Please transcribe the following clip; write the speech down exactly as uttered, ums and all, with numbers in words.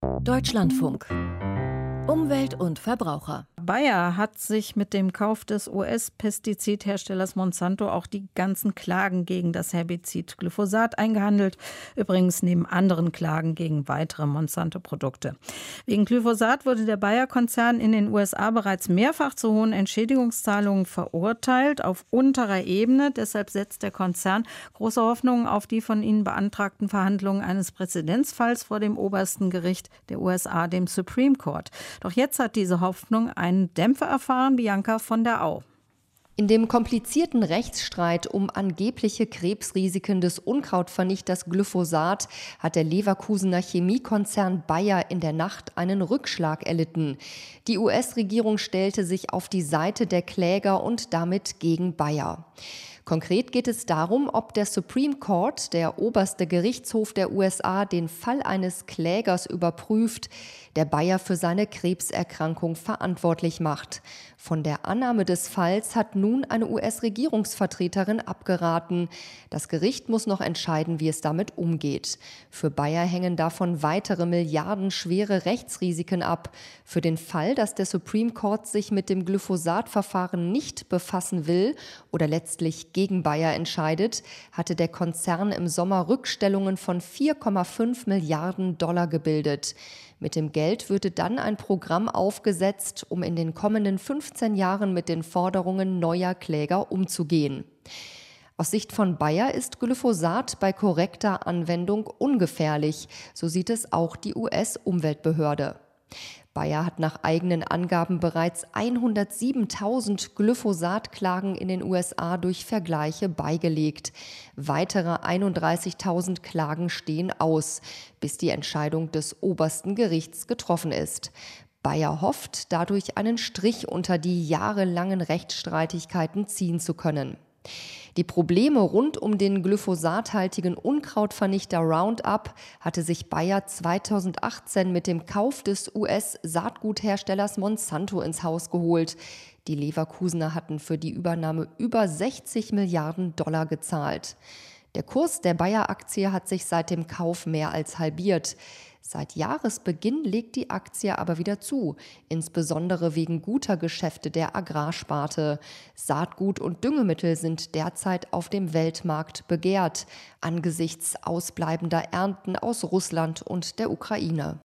Deutschlandfunk. Umwelt und Verbraucher. Bayer hat sich mit dem Kauf des U S-Pestizidherstellers Monsanto auch die ganzen Klagen gegen das Herbizid Glyphosat eingehandelt. Übrigens neben anderen Klagen gegen weitere Monsanto-Produkte. Wegen Glyphosat wurde der Bayer-Konzern in den U S A bereits mehrfach zu hohen Entschädigungszahlungen verurteilt, auf unterer Ebene. Deshalb setzt der Konzern große Hoffnungen auf die von ihnen beantragten Verhandlungen eines Präzedenzfalls vor dem obersten Gericht der U S A, dem Supreme Court. Doch jetzt hat diese Hoffnung einen Dämpfer erfahren. Bianca von der Au. In dem komplizierten Rechtsstreit um angebliche Krebsrisiken des Unkrautvernichters Glyphosat hat der Leverkusener Chemiekonzern Bayer in der Nacht einen Rückschlag erlitten. Die U S-Regierung stellte sich auf die Seite der Kläger und damit gegen Bayer. Konkret geht es darum, ob der Supreme Court, der oberste Gerichtshof der U S A, den Fall eines Klägers überprüft, der Bayer für seine Krebserkrankung verantwortlich macht. Von der Annahme des Falls hat nun eine U S-Regierungsvertreterin abgeraten. Das Gericht muss noch entscheiden, wie es damit umgeht. Für Bayer hängen davon weitere milliardenschwere Rechtsrisiken ab. Für den Fall, dass der Supreme Court sich mit dem Glyphosat-Verfahren nicht befassen will oder letztlich gegen Bayer entscheidet, hatte der Konzern im Sommer Rückstellungen von vier Komma fünf Milliarden Dollar gebildet. Mit dem Geld würde dann ein Programm aufgesetzt, um in den kommenden fünfzehn Jahren mit den Forderungen neuer Kläger umzugehen. Aus Sicht von Bayer ist Glyphosat bei korrekter Anwendung ungefährlich, so sieht es auch die U S-Umweltbehörde. Bayer hat nach eigenen Angaben bereits hundertsiebentausend Glyphosat-Klagen in den U S A durch Vergleiche beigelegt. Weitere einunddreißigtausend Klagen stehen aus, bis die Entscheidung des obersten Gerichts getroffen ist. Bayer hofft, dadurch einen Strich unter die jahrelangen Rechtsstreitigkeiten ziehen zu können. Die Probleme rund um den glyphosathaltigen Unkrautvernichter Roundup hatte sich Bayer zweitausendachtzehn mit dem Kauf des U S-Saatgutherstellers Monsanto ins Haus geholt. Die Leverkusener hatten für die Übernahme über sechzig Milliarden Dollar gezahlt. Der Kurs der Bayer-Aktie hat sich seit dem Kauf mehr als halbiert. Seit Jahresbeginn legt die Aktie aber wieder zu, insbesondere wegen guter Geschäfte der Agrarsparte. Saatgut und Düngemittel sind derzeit auf dem Weltmarkt begehrt, angesichts ausbleibender Ernten aus Russland und der Ukraine.